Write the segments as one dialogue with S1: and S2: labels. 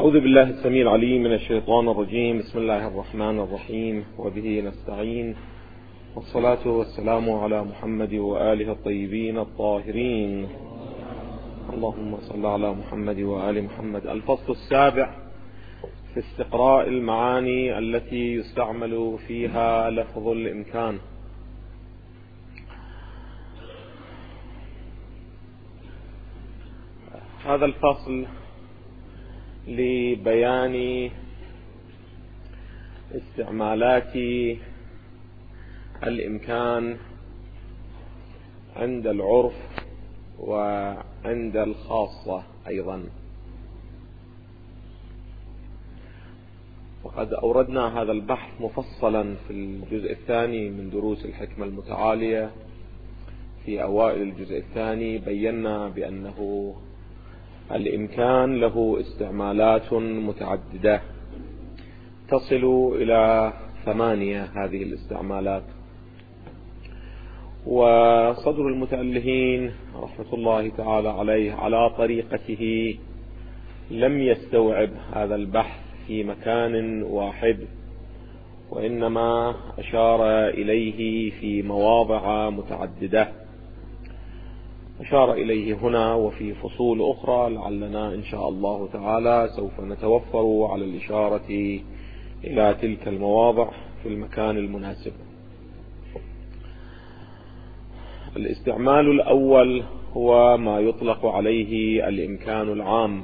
S1: أعوذ بالله السميع العليم من الشيطان الرجيم. بسم الله الرحمن الرحيم، وبه نستعين، والصلاة والسلام على محمد وآله الطيبين الطاهرين. اللهم صل على محمد وآل محمد. الفصل السابع في استقراء المعاني التي يستعمل فيها لفظ الإمكان. هذا الفصل لبيان استعمالات الإمكان عند العرف وعند الخاصة أيضا. وقد أوردنا هذا البحث مفصلا في الجزء الثاني من دروس الحكمة المتعالية. في أوائل الجزء الثاني بينا بأنه الإمكان له استعمالات متعددة تصل إلى 8 هذه الاستعمالات. وصدر المتألهين رحمة الله تعالى عليه على طريقته لم يستوعب هذا البحث في مكان واحد، وإنما أشار إليه في مواضع متعددة. أشار إليه هنا وفي فصول أخرى، لعلنا إن شاء الله تعالى سوف نتوفر على الإشارة إلى تلك المواضع في المكان المناسب. الاستعمال الأول هو ما يطلق عليه الإمكان العام.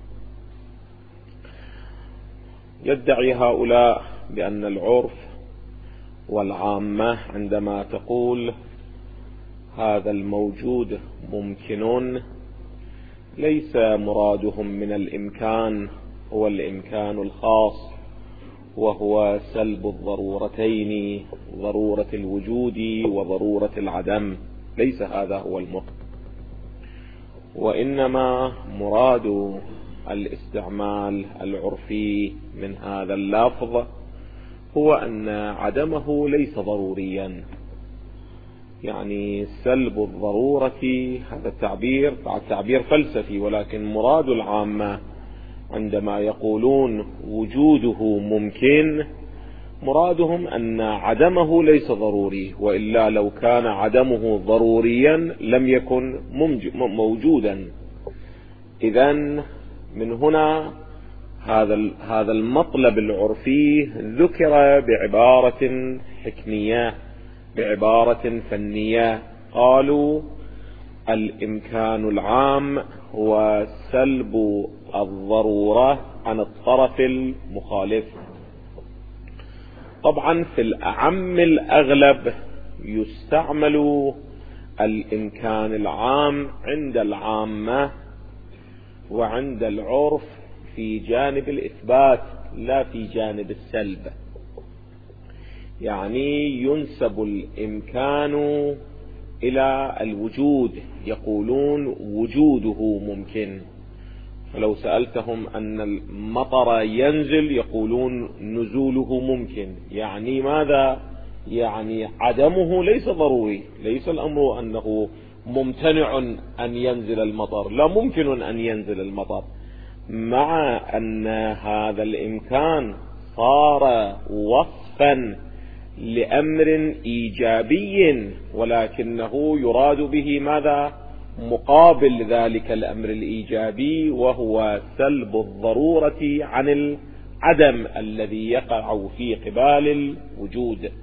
S1: يدعي هؤلاء بأن العرف والعامة عندما تقول هذا الموجود ممكن، ليس مرادهم من الإمكان هو الإمكان الخاص، وهو سلب الضرورتين، ضرورة الوجود وضرورة العدم. ليس هذا هو المقصد، وإنما مراد الاستعمال العرفي من هذا اللفظ هو أن عدمه ليس ضروريا. يعني سلب الضرورة، هذا التعبير تعبير فلسفي، ولكن مراد العامة عندما يقولون وجوده ممكن، مرادهم أن عدمه ليس ضروري، وإلا لو كان عدمه ضروريا لم يكن موجودا. إذن من هنا هذا المطلب العرفي ذكر بعبارة حكمية، بعبارة فنية. قالوا الإمكان العام هو سلب الضرورة عن الطرف المخالف. طبعا في الأعم الأغلب يستعمل الإمكان العام عند العامة وعند العرف في جانب الإثبات لا في جانب السلب. يعني ينسب الإمكان إلى الوجود، يقولون وجوده ممكن. فلو سألتهم أن المطر ينزل يقولون نزوله ممكن. يعني ماذا؟ يعني عدمه ليس ضروري، ليس الأمر أنه ممتنع أن ينزل المطر، لا، ممكن أن ينزل المطر، مع أن هذا الإمكان صار وصفا لأمر إيجابي، ولكنه يراد به ماذا؟ مقابل ذلك الأمر الإيجابي، وهو سلب الضرورة عن العدم الذي يقع في قبال الوجود.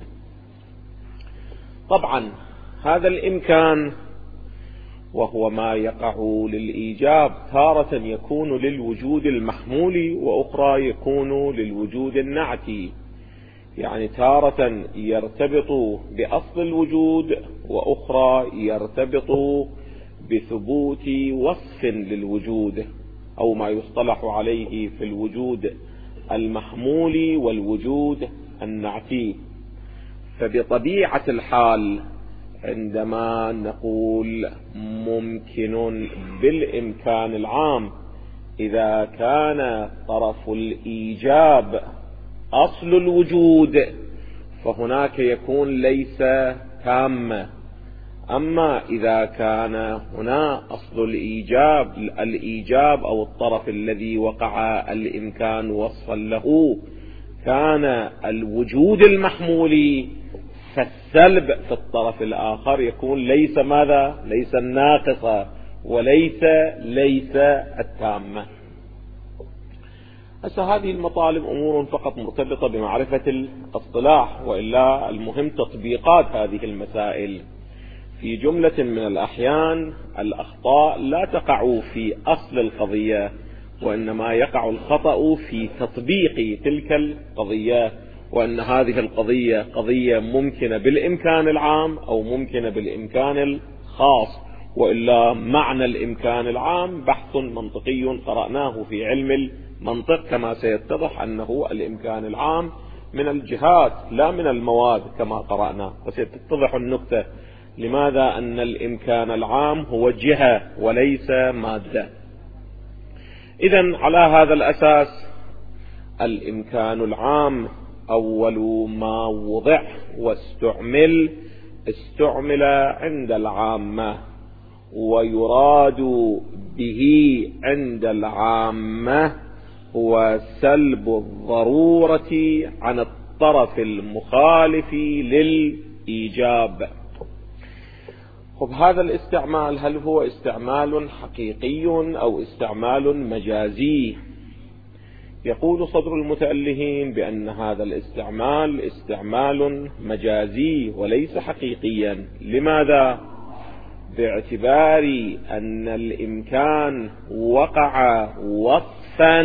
S1: طبعا هذا الإمكان وهو ما يقع للإيجاب تارة يكون للوجود المحمول، وأخرى يكون للوجود النعتي. يعني تارة يرتبط بأصل الوجود، وأخرى يرتبط بثبوت وصف للوجود، أو ما يصطلح عليه في الوجود المحمول والوجود النعتي. فبطبيعة الحال عندما نقول ممكن بالإمكان العام، إذا كان طرف الإيجاب أصل الوجود فهناك يكون ليس تامة. أما إذا كان هنا أصل الإيجاب أو الطرف الذي وقع الإمكان وصفا له كان الوجود المحمول، فالسلب في الطرف الآخر يكون ليس ماذا؟ ليس الناقصة وليس التامة. هذه المطالب أمور فقط مرتبطة بمعرفة الاصطلاح، وإلا المهم تطبيقات هذه المسائل. في جملة من الأحيان الأخطاء لا تقع في أصل القضية، وإنما يقع الخطأ في تطبيق تلك القضية، وأن هذه القضية قضية ممكنة بالإمكان العام أو ممكنة بالإمكان الخاص، وإلا معنى الإمكان العام بحث منطقي قرأناه في علم المنطق، كما سيتضح أنه الإمكان العام من الجهات لا من المواد كما قرأنا، وستتضح النكتة لماذا أن الإمكان العام هو جهة وليس مادة. إذن على هذا الأساس الإمكان العام أول ما وضع واستعمل عند العامة، ويراد به عند العامة هو سلب الضرورة عن الطرف المخالف للإيجاب. هذا الاستعمال هل هو استعمال حقيقي أو استعمال مجازي؟ يقول صدر المتألهين بأن هذا الاستعمال استعمال مجازي وليس حقيقيا. لماذا؟ باعتبار أن الإمكان وقع وصفا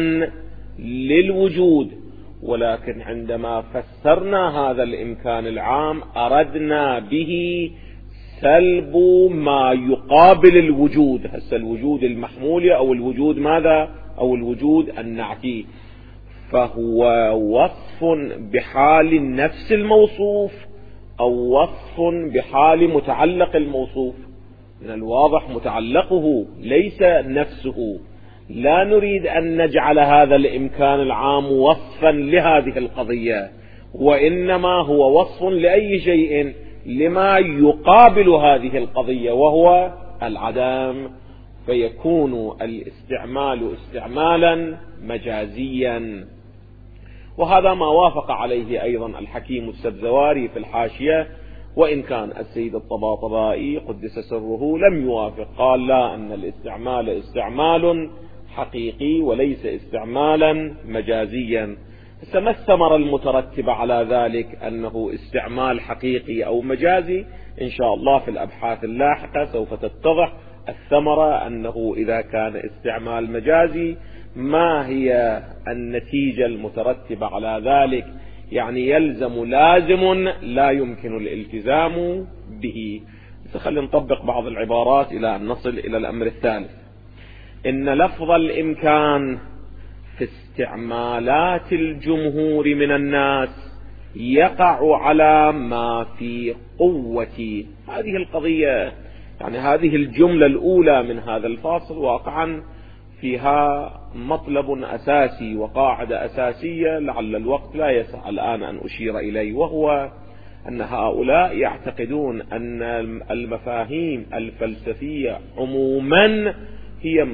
S1: للوجود، ولكن عندما فسرنا هذا الإمكان العام أردنا به سلب ما يقابل الوجود، هسه الوجود المحمول أو الوجود ماذا؟ أو الوجود النعتي، فهو وصف بحال نفس الموصوف أو وصف بحال متعلق الموصوف. من الواضح متعلقه ليس نفسه. لا نريد أن نجعل هذا الإمكان العام وصفا لهذه القضية، وإنما هو وصف لأي شيء لما يقابل هذه القضية وهو العدم، فيكون الاستعمال استعمالا مجازيا. وهذا ما وافق عليه أيضا الحكيم السبزواري في الحاشية، وإن كان السيد الطباطبائي قدس سره لم يوافق، قال لا، أن الاستعمال استعمال حقيقي وليس استعمالا مجازيا. ما الثمرة المترتبة على ذلك أنه استعمال حقيقي أو مجازي؟ إن شاء الله في الأبحاث اللاحقة سوف تتضح الثمرة، أنه إذا كان استعمال مجازي ما هي النتيجة المترتبة على ذلك، يعني يلزم لازم لا يمكن الالتزام به. خلينا نطبق بعض العبارات إلى أن نصل إلى الأمر الثالث. إن لفظ الإمكان في استعمالات الجمهور من الناس يقع على ما في قوة هذه القضية. يعني هذه الجملة الأولى من هذا الفاصل واقعا فيها مطلب أساسي وقاعدة أساسية لعل الوقت لا يسع الآن أن أشير إليه، وهو أن هؤلاء يعتقدون أن المفاهيم الفلسفية عموما هي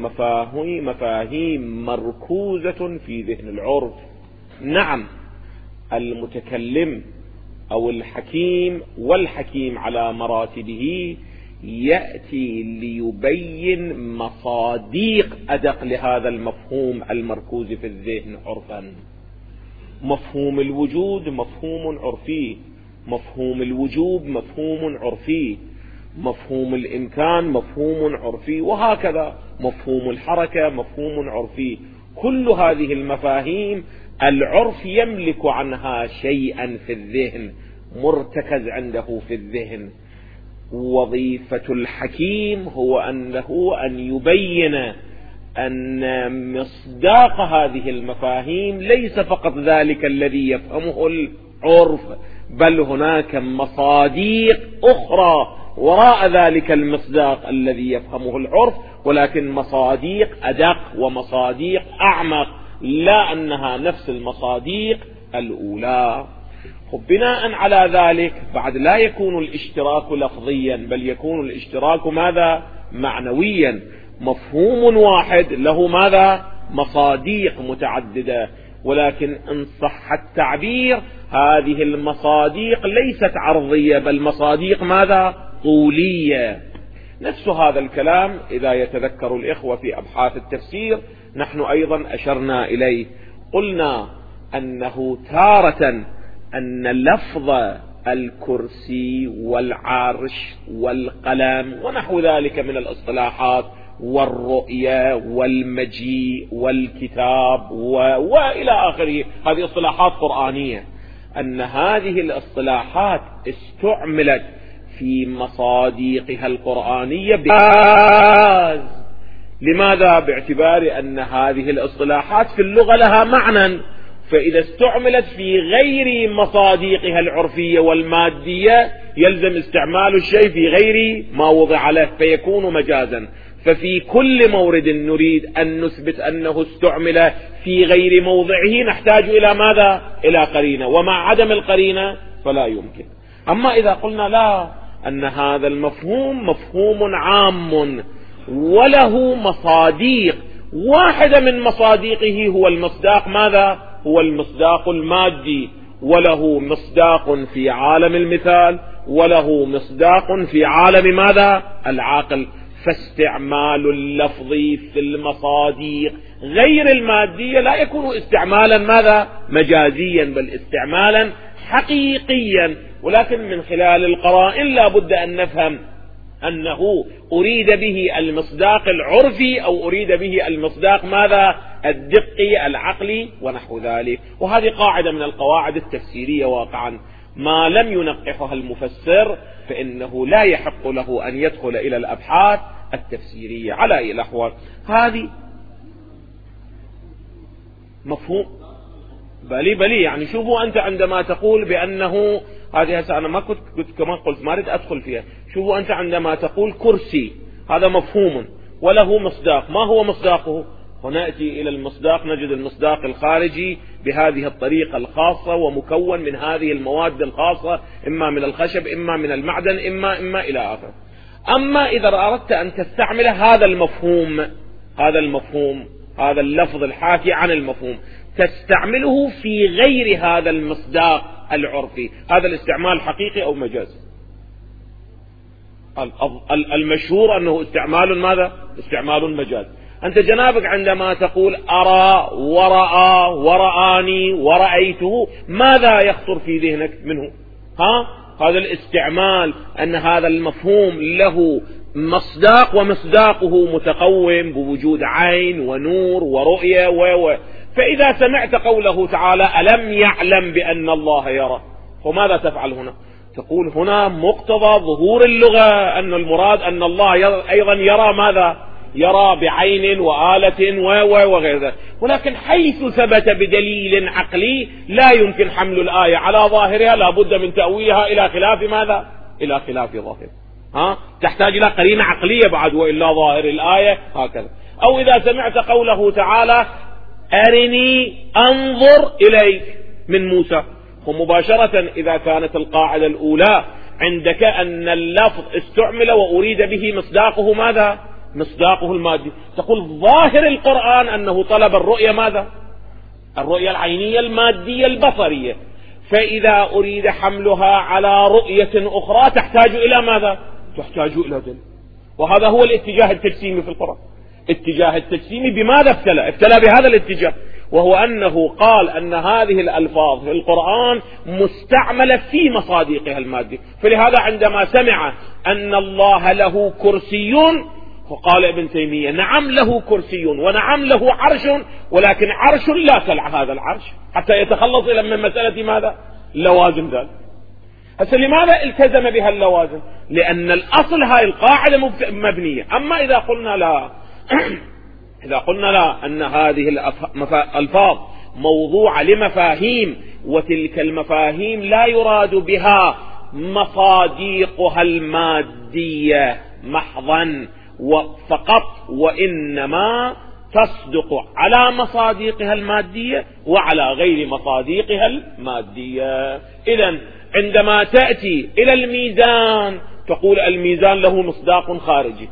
S1: مفاهيم مركوزة في ذهن العرف. نعم، المتكلم أو الحكيم والحكيم على مراتبه يأتي ليبين مصاديق أدق لهذا المفهوم المركوز في الذهن عرفا. مفهوم الوجود مفهوم عرفي، مفهوم الوجوب مفهوم عرفي، مفهوم الإمكان مفهوم عرفي، وهكذا مفهوم الحركة مفهوم عرفي. كل هذه المفاهيم العرف يملك عنها شيئا في الذهن، مرتكز عنده في الذهن. وظيفة الحكيم هو أن يبين أن مصداق هذه المفاهيم ليس فقط ذلك الذي يفهمه العرف، بل هناك مصاديق أخرى وراء ذلك المصداق الذي يفهمه العرف، ولكن مصاديق أدق ومصاديق أعمق، لا أنها نفس المصاديق الأولى. بناء على ذلك بعد لا يكون الاشتراك لفظيا، بل يكون الاشتراك ماذا؟ معنويا. مفهوم واحد له ماذا؟ مصاديق متعددة، ولكن إن صح التعبير هذه المصاديق ليست عرضية، بل مصاديق ماذا؟ طولية. نفس هذا الكلام إذا يتذكر الإخوة في أبحاث التفسير نحن أيضا أشرنا إليه، قلنا أنه تارة أن لفظ الكرسي والعرش والقلم ونحو ذلك من الاصطلاحات والرؤية والمجيء والكتاب وإلى آخره، هذه اصطلاحات قرآنية، أن هذه الاصطلاحات استعملت في مصاديقها القرآنية لماذا؟ باعتبار أن هذه الاصطلاحات في اللغة لها معنى، فإذا استعملت في غير مصاديقها العرفية والمادية يلزم استعمال الشيء في غير ما وضع له فيكون مجازا. ففي كل مورد نريد أن نثبت أنه استعمل في غير موضعه نحتاج إلى ماذا؟ إلى قرينة، ومع عدم القرينة فلا يمكن. أما إذا قلنا لا، أن هذا المفهوم مفهوم عام وله مصاديق، واحدة من مصاديقه هو المصداق ماذا؟ هو المصداق المادي، وله مصداق في عالم المثال، وله مصداق في عالم ماذا؟ العقل. فاستعمال اللفظ في المصاديق غير المادية لا يكون استعمالا ماذا؟ مجازيا، بل استعمالا حقيقيا. ولكن من خلال القرائن لا بد أن نفهم أنه أريد به المصداق العرفي أو أريد به المصداق ماذا؟ الدقي العقلي ونحو ذلك. وهذه قاعدة من القواعد التفسيرية واقعا، ما لم ينقحها المفسر فإنه لا يحق له أن يدخل إلى الأبحاث التفسيرية على أي الأحوال. هذه مفهوم بلي يعني شوفوا أنت عندما تقول بأنه هذه هسه أنا ما كنت كما قلت ما أريد أدخل فيها. شوفوا أنت عندما تقول كرسي هذا مفهوم وله مصداق، ما هو مصداقه؟ ونأتي إلى المصداق نجد المصداق الخارجي بهذه الطريقة الخاصة ومكون من هذه المواد الخاصة، إما من الخشب إما من المعدن إما إلى آخره. أما إذا أردت أن تستعمل هذا المفهوم هذا اللفظ الحاكي عن المفهوم تستعمله في غير هذا المصداق العرفي، هذا الاستعمال حقيقي أو مجاز؟ المشهور أنه استعمال ماذا؟ استعمال مجاز. أنت جنابك عندما تقول أرى ورأى ورآني ورأيته ماذا يخطر في ذهنك منه؟ هذا الاستعمال أن هذا المفهوم له مصداق ومصداقه متقوم بوجود عين ونور ورؤية فإذا سمعت قوله تعالى ألم يعلم بأن الله يرى، فماذا تفعل هنا؟ تقول هنا مقتضى ظهور اللغة أن المراد أن الله أيضا يرى ماذا؟ يرى بعين وآلة وغير ذلك. ولكن حيث ثبت بدليل عقلي لا يمكن حمل الآية على ظاهرها، لا بد من تأويلها إلى خلاف ماذا؟ إلى خلاف ظاهر. تحتاج إلى قرينة عقلية بعد، وإلا ظاهر الآية هكذا. أو إذا سمعت قوله تعالى أرني أنظر إليك من موسى، ومباشرة إذا كانت القاعدة الأولى عندك أن اللفظ استعمل وأريد به مصداقه ماذا؟ مصداقه المادي، تقول ظاهر القرآن أنه طلب الرؤية ماذا؟ الرؤية العينية المادية البصرية، فإذا أريد حملها على رؤية أخرى تحتاج إلى ماذا؟ تحتاج إلى دليل. وهذا هو الاتجاه التجسيمي في القرآن. اتجاه التجسيمي بماذا ابتلى بهذا الاتجاه، وهو أنه قال أن هذه الألفاظ في القرآن مستعملة في مصاديقها المادية. فلهذا عندما سمع أن الله له كرسي فقال ابن تيمية نعم له كرسي ونعم له عرش، ولكن عرش لا تلع هذا العرش حتى يتخلص إلى من مسألة ماذا؟ اللوازم ذلك. هسه لماذا التزم بها اللوازم؟ لأن الأصل هاي القاعدة مبنية. أما إذا قلنا لا إذا قلنا لا أن هذه الألفاظ موضوعة لمفاهيم، وتلك المفاهيم لا يراد بها مصاديقها المادية محضا فقط، وإنما تصدق على مصادقها المادية وعلى غير مصادقها المادية. إذن عندما تأتي إلى الميزان تقول الميزان له مصداق خارجي،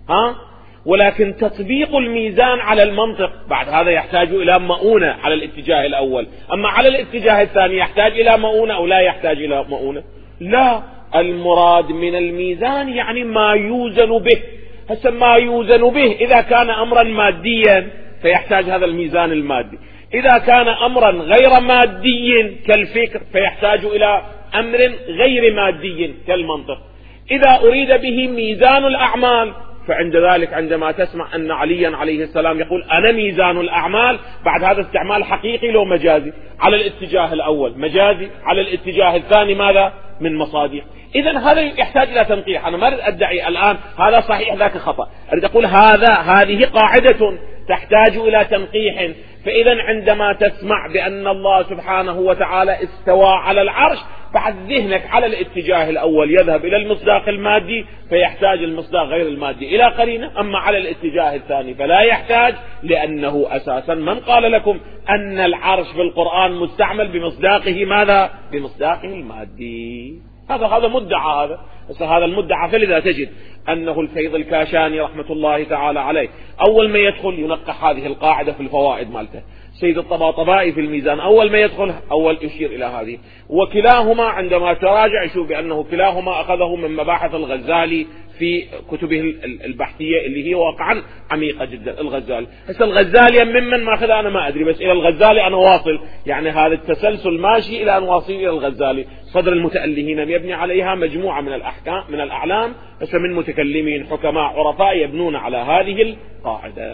S1: ولكن تطبيق الميزان على المنطق بعد هذا يحتاج إلى مؤونة على الاتجاه الأول. أما على الاتجاه الثاني يحتاج إلى مؤونة أو لا يحتاج إلى مؤونة؟ لا، المراد من الميزان يعني ما يوزن به. هسه ما يوزن به إذا كان أمرا ماديا فيحتاج هذا الميزان المادي، إذا كان أمرا غير مادي كالفكر فيحتاج إلى أمر غير مادي كالمنطق. إذا أريد به ميزان الأعمال فعند ذلك عندما تسمع أن عليا عليه السلام يقول أنا ميزان الأعمال، بعد هذا استعمال حقيقي لو مجازي؟ على الاتجاه الأول مجازي، على الاتجاه الثاني ماذا؟ من مصادق. إذن هذا يحتاج إلى تنقيح. أنا ما أريد أدعي الآن هذا صحيح ذاك خطأ، أريد أقول هذه قاعدة تحتاج إلى تنقيح. فإذا عندما تسمع بأن الله سبحانه وتعالى استوى على العرش، بعد ذهنك على الاتجاه الأول يذهب إلى المصداق المادي فيحتاج المصداق غير المادي إلى قرينة، أما على الاتجاه الثاني فلا يحتاج، لأنه أساسا من قال لكم أن العرش في القرآن مستعمل بمصداقه ماذا؟ بمصداقه المادي. هذا مدعى. هذا المدعى. فلذا تجد أنه الفيض الكاشاني رحمة الله تعالى عليه أول ما يدخل ينقح هذه القاعدة في الفوائد مالته. سيد الطباطبائي في الميزان أول ما يدخل أول يشير إلى هذه. وكلاهما عندما تراجع يشوف بأنه كلاهما أخذه من مباحث الغزالي في كتبه البحثية اللي هي واقعا عميقة جدا. الغزالي ممن ما أخذ أنا ما أدري، بس إلى الغزالي أنا واصل، يعني هذا التسلسل ماشي إلى أن واصل إلى الغزالي. صدر المتألهين يبني عليها مجموعة من الأحكام من الأعلام، بس من متكلمين حكماء عرفاء يبنون على هذه القاعدة.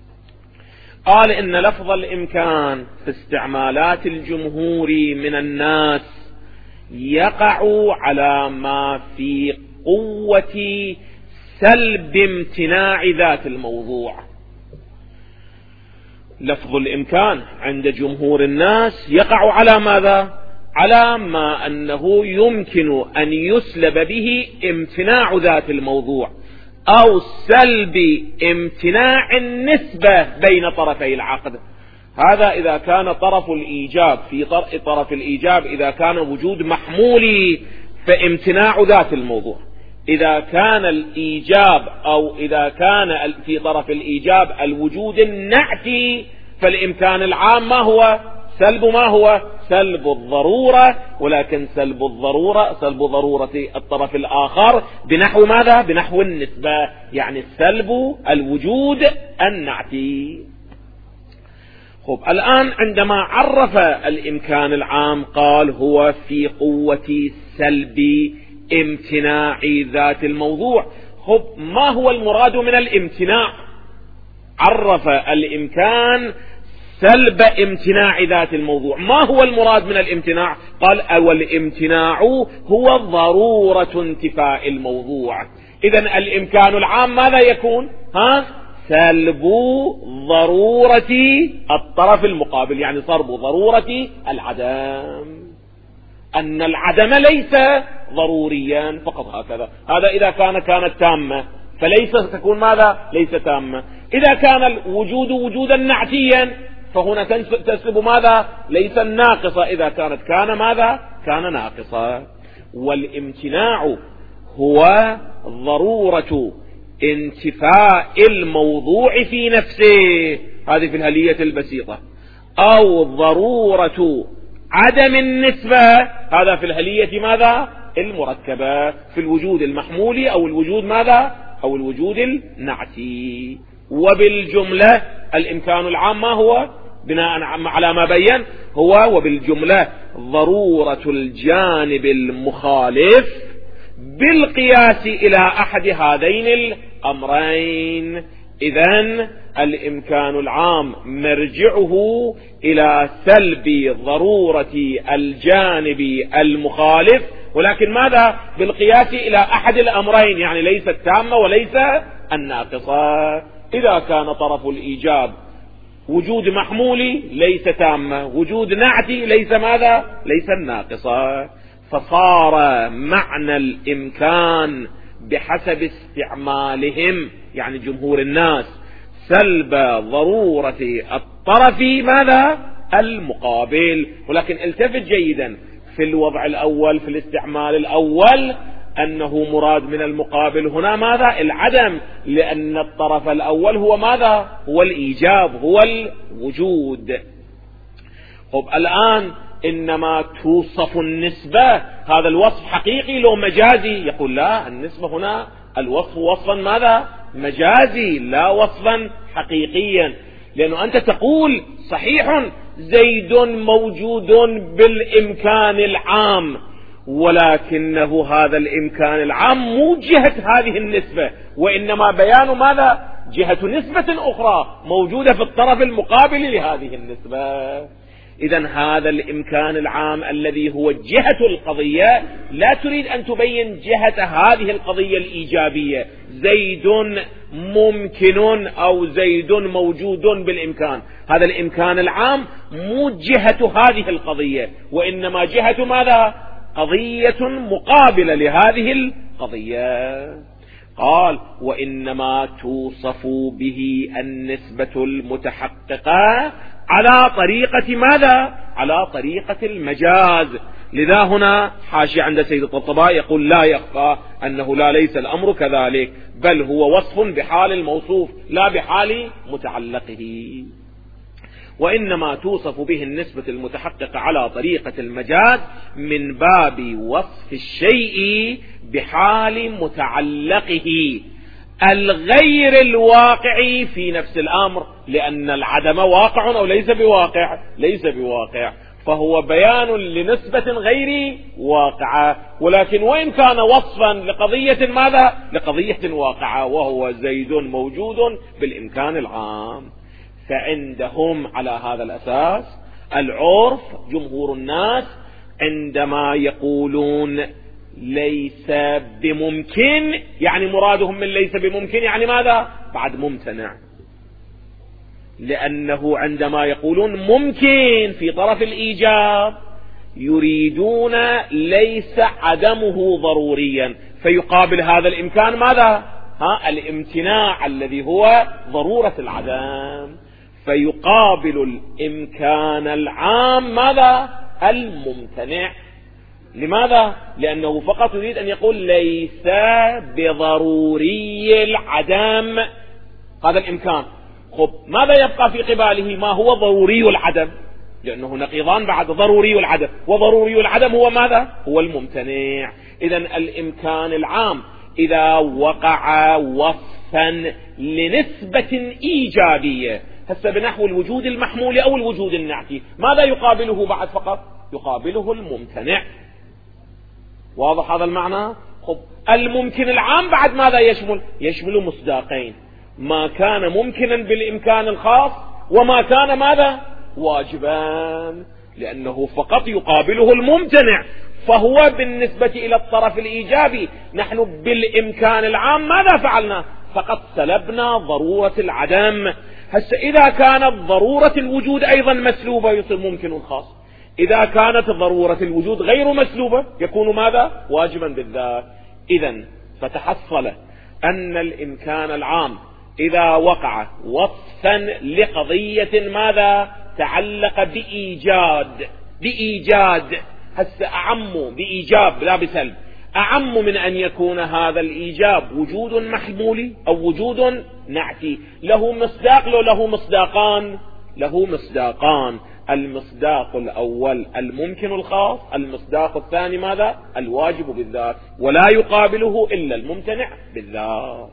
S1: قال إن لفظ الإمكان في استعمالات الجمهور من الناس يقع على ما في قوة سلب امتناع ذات الموضوع. لفظ الإمكان عند جمهور الناس يقع على ماذا؟ على ما أنه يمكن أن يسلب به امتناع ذات الموضوع أو سلب امتناع النسبة بين طرفي العقد. هذا إذا كان طرف الإيجاب في طرف الإيجاب إذا كان وجود محمولي فامتناع ذات الموضوع. إذا كان الإيجاب أو إذا كان في طرف الإيجاب الوجود النعتي فالإمكان العام ما هو؟ سلب الضرورة، ولكن سلب ضرورة الطرف الآخر بنحو ماذا؟ بنحو النسبة، يعني سلب الوجود النعتي. الآن عندما عرف الإمكان العام قال هو في قوة سلب امتناع ذات الموضوع. ما هو المراد من الامتناع؟ عرف الإمكان سلب امتناع ذات الموضوع. ما هو المراد من الامتناع؟ قال والامتناع هو ضرورة انتفاء الموضوع. إذن الإمكان العام ماذا يكون؟ سلب ضرورة الطرف المقابل، يعني صرف ضرورة العدم، أن العدم ليس ضروريا فقط هكذا. هذا إذا كانت تامة فليس تكون ماذا؟ ليس تامة. إذا كان الوجود وجودا نعتيا فهنا تسلب ماذا؟ ليس الناقصة. إذا كان ماذا؟ كان ناقصة. والامتناع هو ضرورة انتفاء الموضوع في نفسه، هذه في الهلية البسيطة، أو ضرورة عدم النسبة، هذا في الهلية ماذا؟ المركبة، في الوجود المحمولي أو الوجود ماذا؟ أو الوجود النعتي. وبالجملة الإمكان العام ما هو؟ بناء على ما بين هو وبالجملة ضرورة الجانب المخالف بالقياس إلى أحد هذين الأمرين. إذن الإمكان العام مرجعه إلى سلب ضرورة الجانب المخالف، ولكن ماذا؟ بالقياس إلى أحد الأمرين، يعني ليس التامة وليس الناقصة. إذا كان طرف الإيجاب وجود محمولي ليس تامة، وجود نعتي ليس ماذا؟ ليس الناقصة. فصار معنى الإمكان بحسب استعمالهم، يعني جمهور الناس، سلب ضرورة الطرف ماذا؟ المقابل. ولكن التفت جيدا في الوضع الأول، في الاستعمال الأول، أنه مراد من المقابل هنا ماذا؟ العدم، لأن الطرف الأول هو ماذا؟ هو الإيجاب، هو الوجود. طب الآن إنما توصف النسبة، هذا الوصف حقيقي لو مجازي؟ يقول لا، النسبة هنا الوصف وصفا ماذا؟ مجازي، لا وصفا حقيقيا. لأنه أنت تقول صحيح زيد موجود بالإمكان العام، ولكنه هذا الإمكان العام مو جهة هذه النسبة، وإنما بيان ماذا؟ جهة نسبة أخرى موجودة في الطرف المقابل لهذه النسبة. إذن هذا الإمكان العام الذي هو جهة القضية، لا تريد أن تبين جهة هذه القضية الإيجابية، زيد ممكن أو زيد موجود بالإمكان. هذا الإمكان العام مو جهة هذه القضية، وإنما جهة ماذا؟ قضية مقابلة لهذه القضية. قال وإنما توصف به النسبة المتحققة على طريقة ماذا؟ على طريقة المجاز. لذا هنا حاشية عند سيد الطبطبائي يقول لا يخفى أنه لا ليس الأمر كذلك، بل هو وصف بحال الموصوف لا بحال متعلقه. وإنما توصف به النسبة المتحققة على طريقة المجاز من باب وصف الشيء بحال متعلقه الغير الواقع في نفس الأمر، لأن العدم واقع أو ليس بواقع؟ ليس بواقع، فهو بيان لنسبة غير واقعة، ولكن وإن كان وصفا لقضية ماذا؟ لقضية واقعة، وهو زيد موجود بالإمكان العام. فعندهم على هذا الأساس العرف جمهور الناس عندما يقولون ليس بممكن، يعني مرادهم من ليس بممكن يعني ماذا؟ بعد ممتنع، لأنه عندما يقولون ممكن في طرف الإيجاب يريدون ليس عدمه ضروريا، فيقابل هذا الإمكان ماذا؟ الامتناع الذي هو ضرورة العدم، فيقابل الإمكان العام ماذا؟ الممتنع. لماذا؟ لأنه فقط يريد أن يقول ليس بضروري العدم هذا الإمكان. خب ماذا يبقى في قباله؟ ما هو ضروري العدم؟ لأنه نقيضان بعد ضروري العدم، وضروري العدم هو ماذا؟ هو الممتنع. إذن الإمكان العام إذا وقع وصفا لنسبة إيجابية، هسه بنحو الوجود المحمول أو الوجود النعتي، ماذا يقابله بعد؟ فقط يقابله الممتنع. واضح هذا المعنى؟ خب الممكن العام بعد ماذا يشمل؟ يشمل مصداقين، ما كان ممكنا بالإمكان الخاص وما كان ماذا؟ واجبا، لأنه فقط يقابله الممتنع. فهو بالنسبة إلى الطرف الإيجابي نحن بالإمكان العام ماذا فعلنا؟ فقط سلبنا ضرورة العدم. هسه إذا كانت ضرورة الوجود أيضا مسلوبة يصير ممكن خاص، إذا كانت ضرورة الوجود غير مسلوبة يكون ماذا؟ واجبا بالذات. إذن فتحصل أن الإمكان العام إذا وقع وصفا لقضية ماذا؟ تعلق بإيجاد هسه أعم بإيجاب لا بسلب، أعم من أن يكون هذا الإيجاب وجود محمولي أو وجود نعتي. له مصداق لو له مصداقان؟ له مصداقان، المصداق الأول الممكن الخاص، المصداق الثاني ماذا؟ الواجب بالذات، ولا يقابله إلا الممتنع بالذات.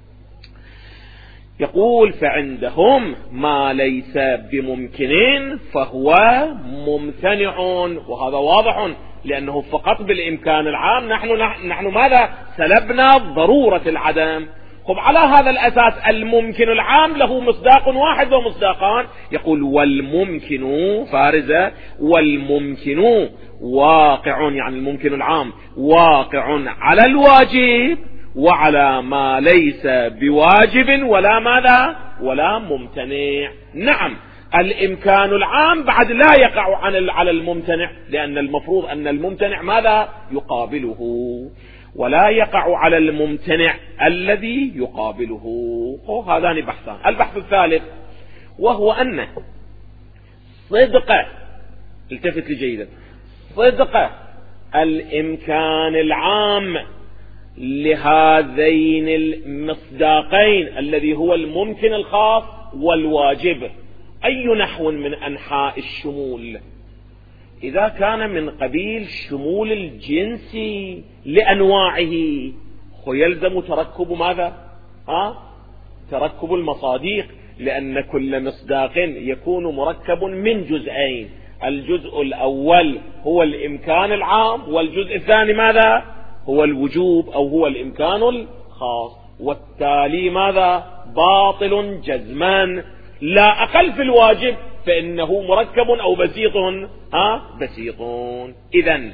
S1: يقول فعندهم ما ليس بممكن فهو ممتنع، وهذا واضح لأنه فقط بالإمكان العام نحن ماذا؟ سلبنا ضرورة العدم. خب على هذا الأساس الممكن العام له مصداق واحد ومصداقان، يقول والممكن فارزة، والممكن واقع، يعني الممكن العام واقع على الواجب وعلى ما ليس بواجب ولا ماذا؟ ولا ممتنع. نعم الإمكان العام بعد لا يقع على الممتنع، لأن المفروض أن الممتنع ماذا؟ يقابله. ولا يقع على الممتنع الذي يقابله. هذان بحثان. البحث الثالث وهو أن صدق، التفت لي جيدا، صدق الإمكان العام لهذين المصداقين الذي هو الممكن الخاص والواجب أي نحو من أنحاء الشمول، إذا كان من قبيل شمول الجنس لأنواعه يلزم تركب ماذا؟ تركب المصاديق، لأن كل مصداق يكون مركب من جزئين، الجزء الأول هو الإمكان العام، والجزء الثاني ماذا؟ هو الوجوب أو هو الإمكان الخاص، والتالي ماذا؟ باطل جزما، لا أقل في الواجب فإنه مركب أو بسيط بسيط. إذن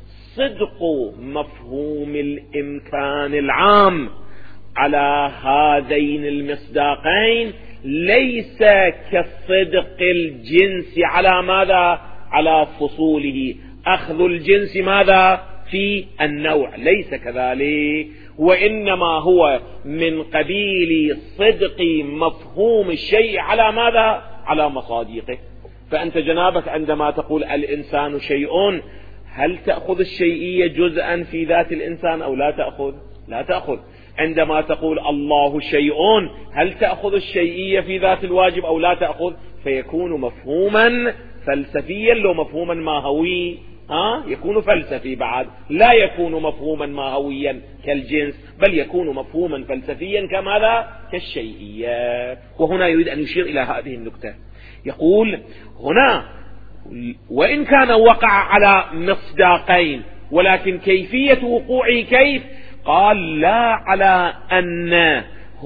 S1: صدق مفهوم الإمكان العام على هذين المصداقين ليس كصدق الجنس على ماذا؟ على فصوله، أخذ الجنس ماذا؟ في النوع، ليس كذلك، وإنما هو من قبيل صدق مفهوم الشيء على ماذا؟ على مصاديقه. فأنت جنابك عندما تقول الإنسان شيء، هل تأخذ الشيئية جزءا في ذات الإنسان أو لا تأخذ؟ لا تأخذ. عندما تقول الله شيء، هل تأخذ الشيئية في ذات الواجب أو لا تأخذ؟ فيكون مفهوما فلسفيا، لو مفهوما ماهوي يكون فلسفي بعد، لا يكون مفهوما ماهويا كالجنس، بل يكون مفهوما فلسفيا كماذا؟ كالشيئية. وهنا يريد أن يشير إلى هذه النقطة، يقول هنا وإن كان وقع على مصداقين، ولكن كيفية وقوعه كيف؟ قال لا على أن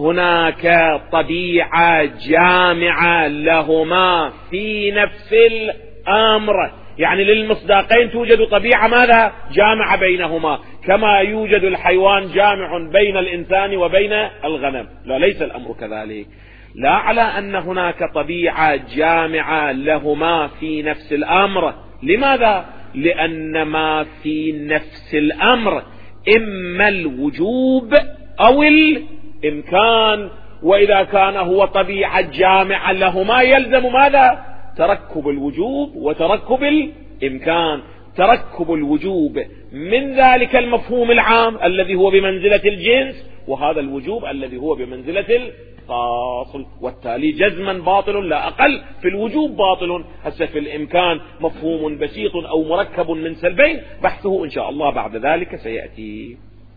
S1: هناك طبيعة جامعة لهما في نفس الأمر، يعني للمصداقين توجد طبيعة ماذا؟ جامعة بينهما، كما يوجد الحيوان جامع بين الإنسان وبين الغنم. لا، ليس الأمر كذلك. لا على أن هناك طبيعة جامعة لهما في نفس الأمر. لماذا؟ لأن ما في نفس الأمر إما الوجوب أو الإمكان، وإذا كان هو طبيعة جامعة لهما يلزم ماذا؟ تركب الوجوب وتركب الإمكان. تركب الوجوب من ذلك المفهوم العام الذي هو بمنزلة الجنس، وهذا الوجوب الذي هو بمنزلة الفاصل، والتالي جزما باطل، لا أقل في الوجوب باطل. هسه في الإمكان مفهوم بسيط أو مركب من سلبين، بحثه إن شاء الله بعد ذلك سيأتي.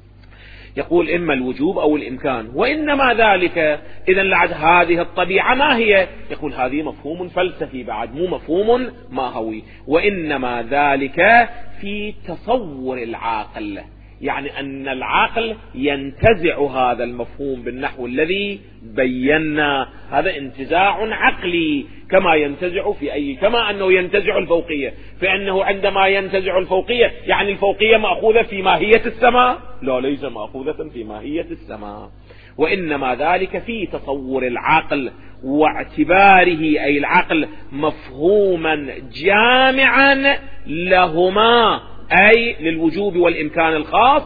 S1: يقول إما الوجوب أو الإمكان، وإنما ذلك إذا لعد هذه الطبيعة ما هي؟ يقول هذه مفهوم فلسفي بعد، مو مفهوم ماهوي، وإنما ذلك في تصور العاقل، يعني أن العقل ينتزع هذا المفهوم بالنحو الذي بينا، هذا انتزاع عقلي كما ينتزع كما أنه ينتزع الفوقية، فإنه عندما ينتزع الفوقية يعني الفوقية مأخوذة في ماهية السماء؟ لا، ليس مأخوذة في ماهية السماء، وإنما ذلك في تصور العقل واعتباره أي العقل مفهوما جامعا لهما، أي للوجوب والإمكان الخاص،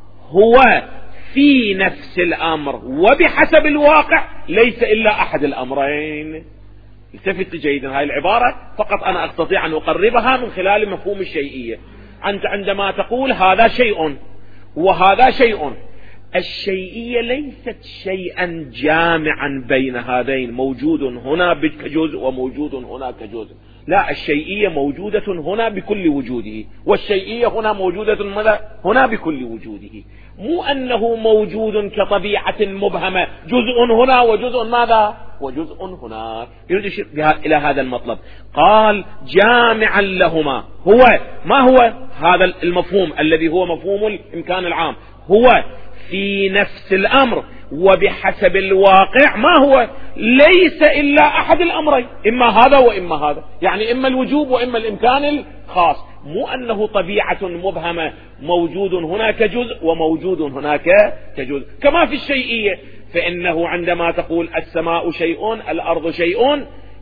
S1: هو في نفس الأمر وبحسب الواقع ليس إلا أحد الأمرين. التفت جيدا، هاي العبارة فقط أنا أستطيع أن أقربها من خلال مفهوم الشيئية. أنت عندما تقول هذا شيء وهذا شيء، الشيئية ليست شيئا جامعا بين هذين، موجود هنا كجزء وموجود هنا كجزء، لا، الشيئية موجودة هنا بكل وجوده، والشيئية هنا موجودة هنا بكل وجوده، مو أنه موجود كطبيعة مبهمة، جزء هنا وجزء ماذا؟ وجزء هناك. يريد يشير إلى هذا المطلب، قال جامعا لهما، هو ما هو هذا المفهوم الذي هو مفهوم الإمكان العام؟ هو في نفس الأمر وبحسب الواقع ما هو؟ ليس إلا أحد الأمرين، إما هذا وإما هذا، يعني إما الوجوب وإما الإمكان الخاص، مو أنه طبيعة مبهمة موجود هناك جزء وموجود هناك كجزء، كما في الشيئية، فإنه عندما تقول السماء شيء الأرض شيء،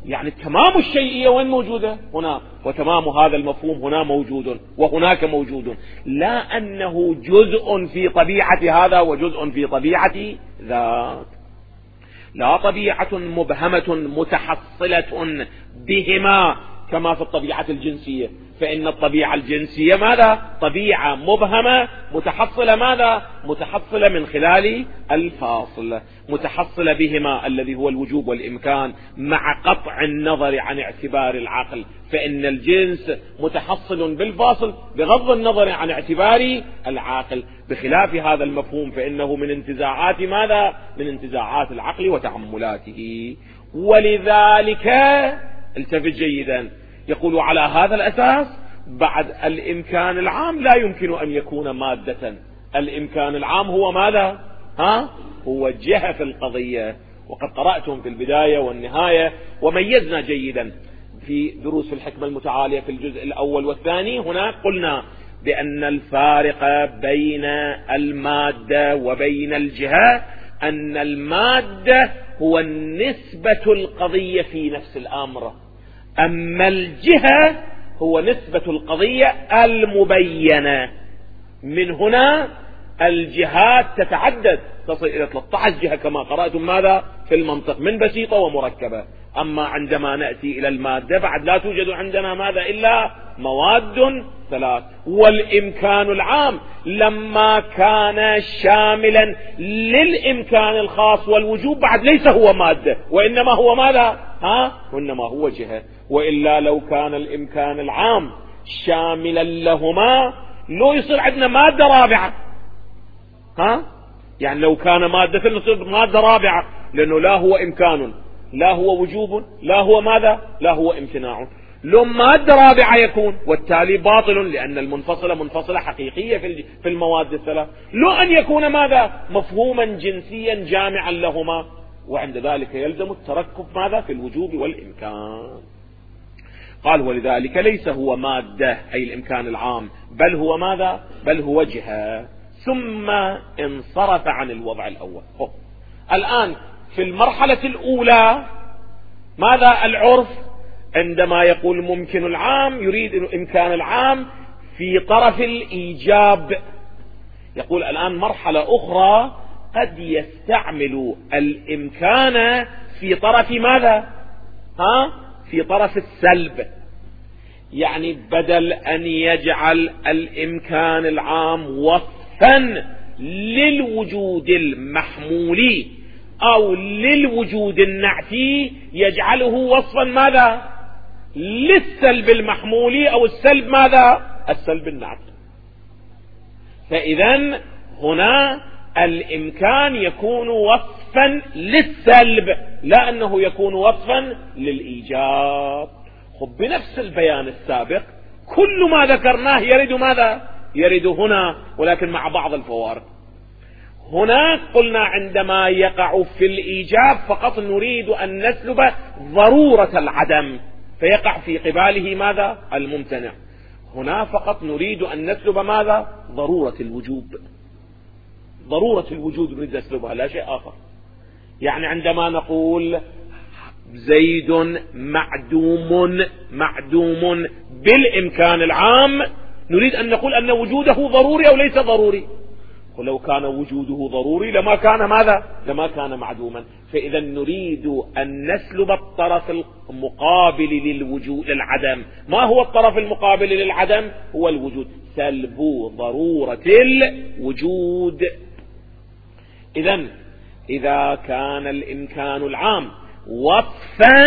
S1: يعني تمام الشيئية وين موجودة؟ هنا. وتمام هذا المفهوم هنا موجود وهناك موجود، لا أنه جزء في طبيعة هذا وجزء في طبيعة ذاك، لا طبيعة مبهمة متحصلة بهما كما في الطبيعة الجنسية، فإن الطبيعة الجنسية ماذا؟ طبيعة مبهمة متحصلة ماذا؟ متحصلة من خلال الفاصل، متحصلة بهما الذي هو الوجوب والإمكان مع قطع النظر عن اعتبار العقل، فإن الجنس متحصل بالفاصل بغض النظر عن اعتبار العاقل، بخلاف هذا المفهوم فإنه من انتزاعات ماذا؟ من انتزاعات العقل وتعملاته. ولذلك التفت جيدا، يقول على هذا الأساس بعد الإمكان العام لا يمكن أن يكون مادة. الإمكان العام هو ماذا؟ هو جهة في القضية. وقد قرأتم في البداية والنهاية وميزنا جيدا في دروس الحكمة المتعالية في الجزء الأول والثاني. هناك قلنا بأن الفارق بين المادة وبين الجهة أن المادة هو النسبة القضية في نفس الأمر، أما الجهة هو نسبة القضية المبينة. من هنا الجهات تتعدد، تصل إلى 13 جهة كما قرأتم ماذا في المنطق من بسيطة ومركبة. أما عندما نأتي إلى المادة بعد لا توجد عندنا ماذا إلا مواد 3. والإمكان العام لما كان شاملا للإمكان الخاص والوجوب بعد ليس هو مادة وإنما هو ماذا؟ وإنما هو جهة. وإلا لو كان الإمكان العام شاملا لهما لو يصير عندنا مادة رابعة، يعني لو كان مادة نصير مادة رابعة، لأنه لا هو إمكان لا هو وجوب لا هو ماذا لا هو امتناع، لو مادة رابعة يكون، والتالي باطل لأن المنفصلة منفصلة حقيقية في المواد الثلاث. لو أن يكون ماذا مفهوما جنسيا جامعا لهما، وعند ذلك يلزم التركب ماذا في الوجوب والإمكان. قال ولذلك ليس هو مادة أي الإمكان العام، بل هو ماذا؟ بل هو جهة. ثم انصرف عن الوضع الأول. الآن في المرحلة الأولى ماذا العرف؟ عندما يقول ممكن العام يريد الإمكان العام في طرف الإيجاب. يقول الآن مرحلة أخرى قد يستعمل الإمكان في طرف ماذا؟ في طرف السلب، يعني بدل أن يجعل الإمكان العام وصفا للوجود المحمولي أو للوجود النعتي يجعله وصفا ماذا؟ للسلب المحمولي أو السلب ماذا؟ السلب النعتي. فإذا هنا الإمكان يكون وصفا للسلب لا أنه يكون وصفا للإيجاب. بنفس البيان السابق كل ما ذكرناه يرد ماذا؟ يرد هنا، ولكن مع بعض الفوارق. هناك قلنا عندما يقع في الإيجاب فقط نريد أن نسلب ضرورة العدم فيقع في قباله ماذا؟ الممتنع. هنا فقط نريد أن نسلب ماذا؟ ضرورة الوجوب. ضرورة الوجود نريد نسلبها لا شيء آخر. يعني عندما نقول زيد معدوم بالإمكان العام نريد أن نقول أن وجوده ضروري أو ليس ضروري. ولو كان وجوده ضروري لما كان ماذا؟ لما كان معدوما. فإذا نريد أن نسلب الطرف المقابل للوجود للعدم. ما هو الطرف المقابل للعدم؟ هو الوجود، سلب ضرورة الوجود. إذا كان الإمكان العام وصفا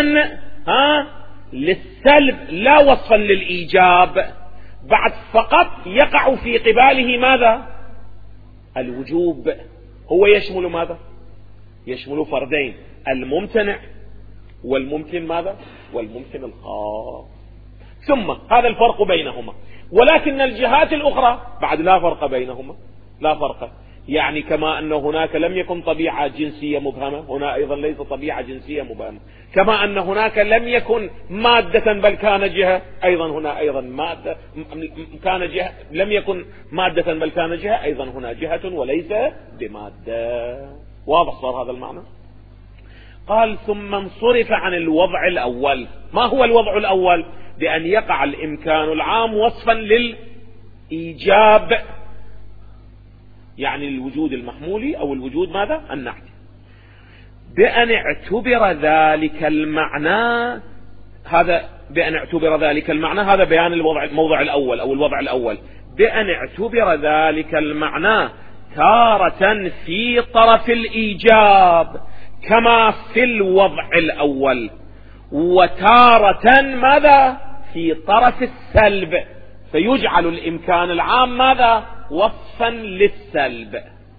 S1: للسلب لا وصفا للإيجاب بعد فقط يقع في قباله ماذا؟ الوجوب. هو يشمل ماذا؟ يشمل فردين، الممتنع والممكن ماذا؟ والممكن الخاص. ثم هذا الفرق بينهما، ولكن الجهات الأخرى بعد لا فرق بينهما، لا فرق. يعني كما أن هناك لم يكن طبيعة جنسية مبهمة هنا أيضا ليس طبيعة جنسية مبهمة، كما أن هناك لم يكن مادة بل كان جهة أيضا هنا أيضا مادة كان جهة، لم يكن مادة بل كان جهة أيضا هنا جهة وليس بمادة. واضح صار هذا المعنى؟
S2: قال ثم انصرف عن الوضع الأول. ما هو الوضع الأول؟ بأن يقع الإمكان العام وصفا للإيجاب، يعني الوجود المحمولي أو الوجود ماذا؟ النعتي، بأن اعتبر ذلك المعنى. هذا بيان الموضع الأول أو الوضع الأول. بأن اعتبر ذلك المعنى تارة في طرف الإيجاب كما في الوضع الأول، وتارة ماذا؟ في طرف السلب، فيجعل الإمكان العام ماذا؟ وصفا للسلب.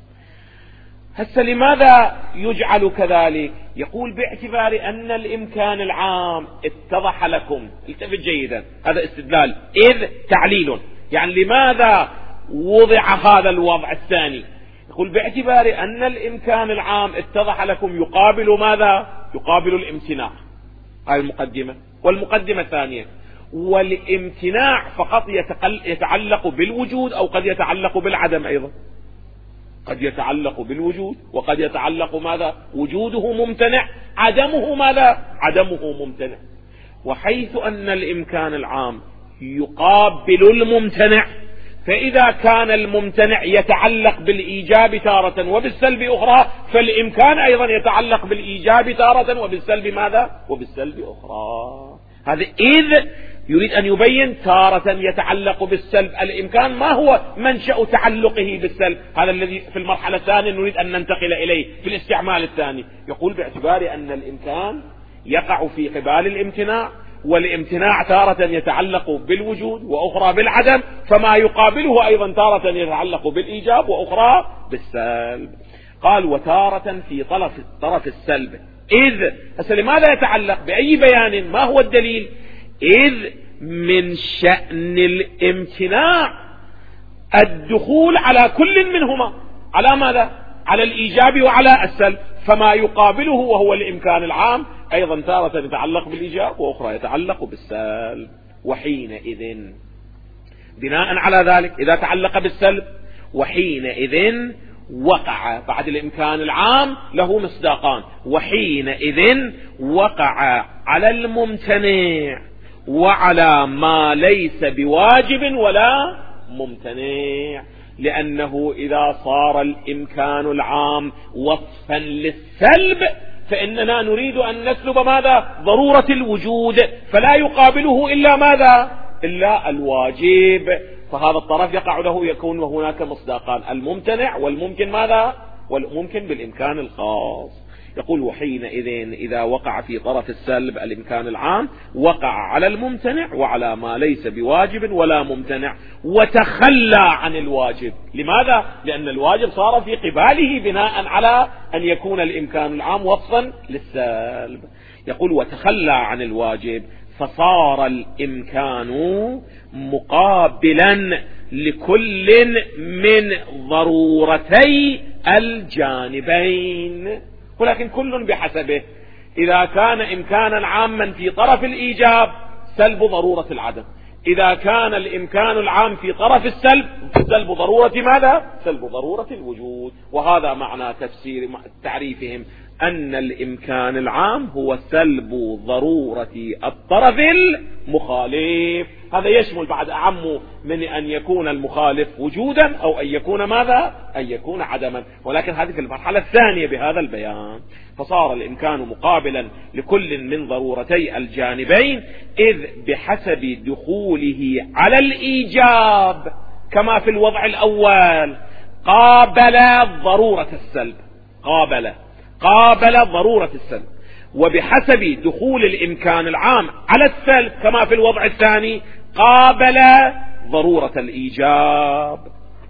S2: هسه لماذا يجعل كذلك؟ يقول باعتبار أن الإمكان العام اتضح لكم. التفت جيدا، هذا استدلال إذ تعليل. يعني لماذا وضع هذا الوضع الثاني؟ يقول باعتبار أن الإمكان العام اتضح لكم يقابل ماذا؟ يقابل الامتناع. هذه المقدمة. والمقدمة الثانية، والامتناع فقط يتعلق بالوجود أو قد يتعلق بالعدم أيضا. قد يتعلق بالوجود وقد يتعلق ماذا؟ وجوده ممتنع، عدمه ماذا؟ عدمه ممتنع. وحيث أن الإمكان العام يقابل الممتنع، فإذا كان الممتنع يتعلق بالإيجاب تارة وبالسلب أخرى، فالإمكان أيضا يتعلق بالإيجاب تارة وبالسلب ماذا؟ وبالسلب أخرى. هذا إذ يريد أن يبين تارة يتعلق بالسلب. الإمكان ما هو منشأ تعلقه بالسلب؟ هذا الذي في المرحلة الثانية نريد أن ننتقل إليه في الاستعمال الثاني. يقول باعتبار أن الإمكان يقع في قبال الامتناع، والامتناع تارة يتعلق بالوجود وأخرى بالعدم، فما يقابله أيضا تارة يتعلق بالإيجاب وأخرى بالسلب. قال وتارة في طرف السلب. إذ هسه لماذا يتعلق؟ بأي بيان؟ ما هو الدليل؟ إذ من شأن الامتناع الدخول على كل منهما، على ماذا؟ على الإيجاب وعلى السلب، فما يقابله وهو الإمكان العام أيضا تارة يتعلق بالإيجاب وأخرى يتعلق بالسلب. وحينئذ بناء على ذلك إذا تعلق بالسلب، وحينئذ وقع بعد الإمكان العام له مصداقان، وحينئذ وقع على الممتنع وعلى ما ليس بواجب ولا ممتنع، لأنه إذا صار الإمكان العام وصفا للسلب فإننا نريد أن نسلب ماذا؟ ضرورة الوجود، فلا يقابله إلا ماذا؟ إلا الواجب. فهذا الطرف يقع له يكون وهناك مصداقان، الممتنع والممكن ماذا؟ والممكن بالإمكان الخاص. يقول وحينئذ إذا وقع في طرف السلب الإمكان العام وقع على الممتنع وعلى ما ليس بواجب ولا ممتنع، وتخلى عن الواجب. لماذا؟ لأن الواجب صار في قباله بناء على أن يكون الإمكان العام وصفا للسلب. يقول وتخلى عن الواجب، فصار الإمكان مقابلا لكل من ضرورتي الجانبين، ولكن كل بحسبه. إذا كان إمكانا عاما في طرف الإيجاب سلب ضرورة العدم، إذا كان الإمكان العام في طرف السلب سلب ضرورة ماذا؟ سلب ضرورة الوجود. وهذا معنى تفسير تعريفهم أن الإمكان العام هو سلب ضرورة الطرف المخالف. هذا يشمل بعد أعم من أن يكون المخالف وجودا أو أن يكون ماذا؟ أن يكون عدما، ولكن هذه المرحلة الثانية بهذا البيان. فصار الإمكان مقابلا لكل من ضرورتي الجانبين، إذ بحسب دخوله على الإيجاب كما في الوضع الأول قابل ضرورة السلب، قابل ضرورة السلب، وبحسب دخول الإمكان العام على السلب كما في الوضع الثاني قابل ضرورة الإيجاب.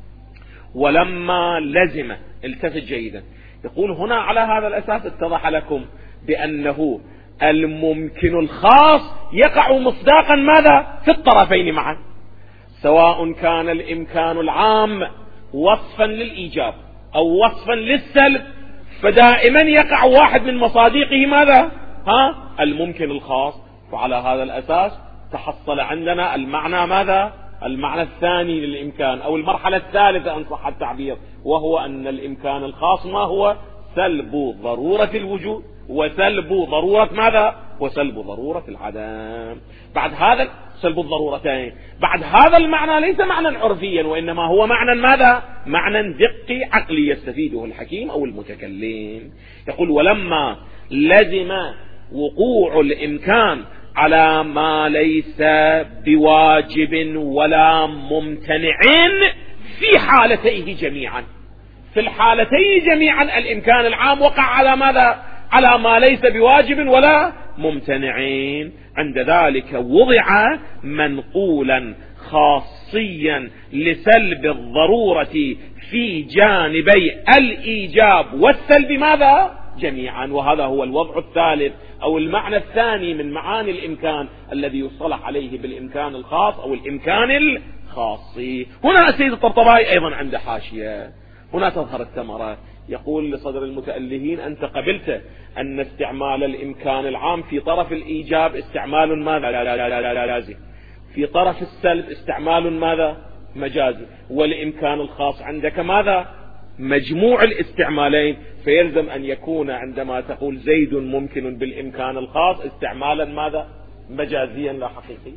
S2: ولما لزم، التفت جيدا، يقول هنا على هذا الأساس اتضح لكم بأنه الممكن الخاص يقع مصداقا ماذا؟ في الطرفين معا، سواء كان الإمكان العام وصفا للإيجاب أو وصفا للسلب، فدائما يقع واحد من مصادقه ماذا؟ الممكن الخاص. فعلى هذا الأساس تحصل عندنا المعنى ماذا؟ المعنى الثاني للإمكان أو المرحلة الثالثة إن صح التعبير، وهو أن الإمكان الخاص ما هو؟ سلب ضرورة الوجود وسلب ضرورة ماذا؟ وسلب ضرورة العدم. بعد هذا سلب الضرورتين، بعد هذا المعنى ليس معنى عرفيا، وإنما هو معنى ماذا؟ معنى دقي عقلي يستفيده الحكيم أو المتكلم. يقول ولما لزم وقوع الإمكان على ما ليس بواجب ولا ممتنع في حالتيه جميعا، في الحالتين جميعا الإمكان العام وقع على ماذا؟ على ما ليس بواجب ولا ممتنعين. عند ذلك وضع منقولا خاصيا لسلب الضرورة في جانبي الإيجاب والسلب ماذا؟ جميعا. وهذا هو الوضع الثالث أو المعنى الثاني من معاني الإمكان الذي يصطلح عليه بالإمكان الخاص أو الإمكان الخاصي. هنا السيد الطبطبائي أيضا عنده حاشية، هنا تظهر الثمرة. يقول لصدر المتألهين أنت قبلت أن استعمال الإمكان العام في طرف الإيجاب استعمال ماذا؟ مجازي، في طرف السلب استعمال ماذا؟ مجازي، والإمكان الخاص عندك ماذا؟ مجموع الاستعمالين، فيلزم أن يكون عندما تقول زيد ممكن بالإمكان الخاص استعمالا ماذا؟ مجازيا لا حقيقي،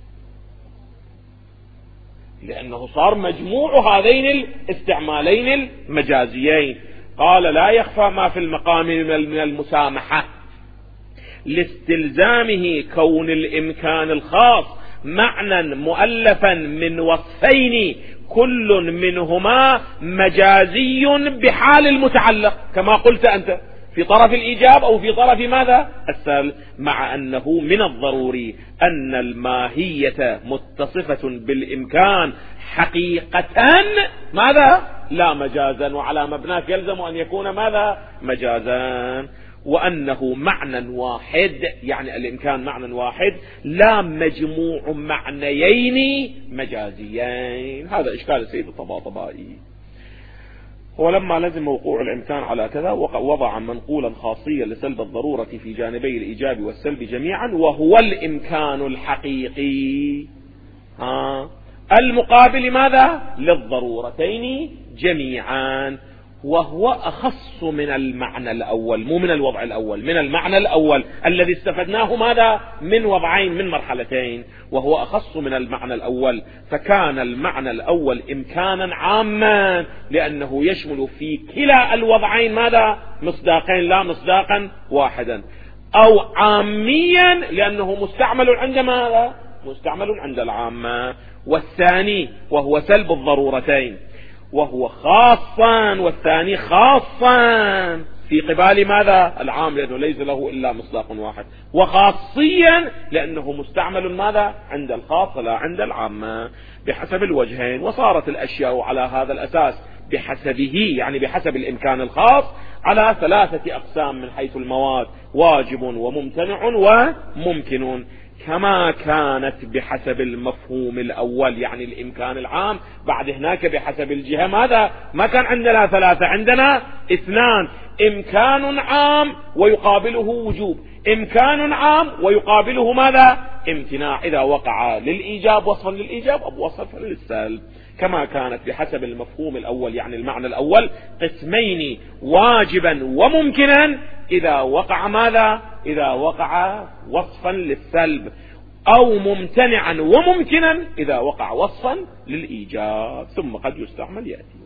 S2: لأنه صار مجموع هذين الاستعمالين المجازيين. قال لا يخفى ما في المقام من المسامحة لاستلزامه كون الإمكان الخاص معنى مؤلفا من وصفين كل منهما مجازي بحال المتعلق، كما قلت أنت في طرف الإيجاب أو في طرف ماذا؟ السلب، مع أنه من الضروري أن الماهية متصفة بالإمكان حقيقة ماذا؟ لا مجازا، وعلى مبناك يلزم أن يكون ماذا؟ مجازا، وأنه معنى واحد، يعني الإمكان معنى واحد لا مجموع معنيين مجازيين. هذا إشكال السيد الطباطبائي. ولما لزم وقوع الإمكان على كذا وضع منقولا خاصيا لسلب الضرورة في جانبي الإيجاب والسلب جميعا، وهو الإمكان الحقيقي المقابل ماذا؟ للضرورتين جميعا، وهو أخص من المعنى الأول، مو من الوضع الأول، من المعنى الأول الذي استفدناه ماذا؟ من وضعين من مرحلتين، وهو أخص من المعنى الأول. فكان المعنى الأول إمكانا عاما لأنه يشمل في كلا الوضعين ماذا؟ مصداقين لا مصداقا واحدا، أو عاميا لأنه مستعمل عند ماذا؟ مستعمل عند العامة. والثاني وهو سلب الضرورتين وهو خاصا، والثاني خاصا في قبال ماذا؟ العام، لأنه ليس له إلا مصداق واحد، وخاصيا لأنه مستعمل ماذا؟ عند الخاص لا عند العامة، بحسب الوجهين. وصارت الأشياء على هذا الأساس بحسبه، يعني بحسب الإمكان الخاص، على ثلاثة أقسام من حيث المواد: واجب وممتنع وممكن، كما كانت بحسب المفهوم الأول يعني الإمكان العام. بعد هناك بحسب الجهة ماذا؟ ما كان عندنا ثلاثة، عندنا اثنان: إمكان عام ويقابله وجوب، إمكان عام ويقابله ماذا؟ امتناع، إذا وقع للإيجاب وصفا للإيجاب أو وصفا للسلب. كما كانت بحسب المفهوم الأول يعني المعنى الأول قسمين: واجبا وممكنا إذا وقع ماذا؟ إذا وقع وصفا للسلب، أو ممتنعا وممكنا إذا وقع وصفا للإيجاب. ثم قد يستعمل يأتي.